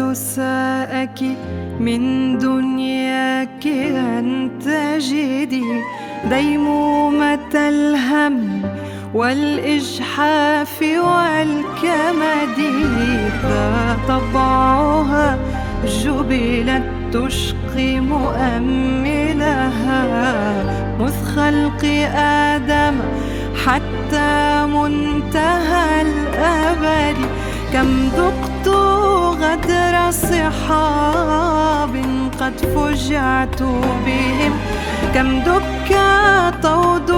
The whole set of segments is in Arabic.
لو ساءك من دنياك أن تجدي ديمومة الهم والإجحاف والكمد، فطبعها جبلت تشقي مؤملها مذ خلق آدم حتى منتهى الأبد. كم ذقت غدر صحاب قد فجعت بهم، كم دك طود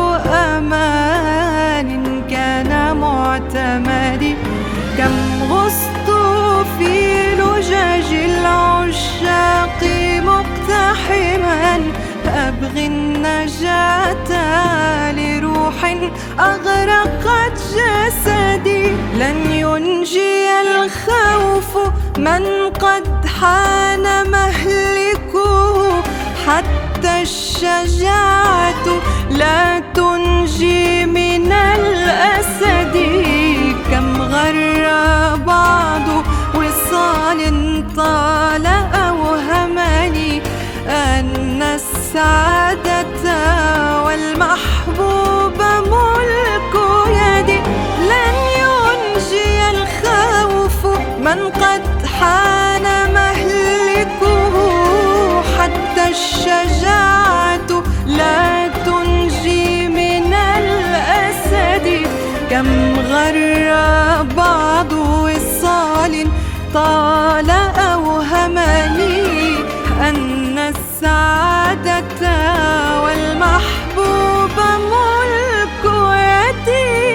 أمان كان معتمدي، كم غصت في لجج العشاق مقتحما أبغي النجاة لروح أغرقت جسدي. لن ينجي الخوف من قد حان مهلكه، حتى الشجاعة لا تنجي من الأسد. كم غر بعض وصال طال أوهمني أن السعادة والمحبوب ملك يدي. لن ينجي الخوف من قد حان مهلكه، حتى الشجاعة لا تنجي من الأسد. كم غر بعض وصال طال أوهمني أن السعادة والمحبوب ملك يدي.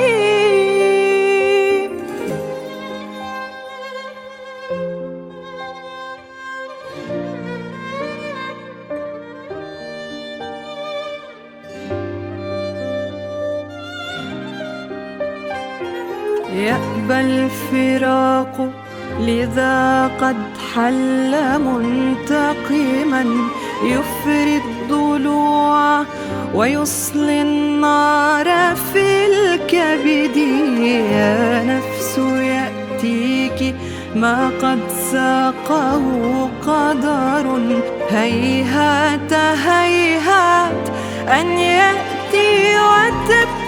يأبى الفراق لذا قد حل منتقما، يفري الضلوع ويصلي النار في الكبد. يا نفس يأتيك ما قد ساقه قدر، هيهات هيهات أن يأتي وتبقى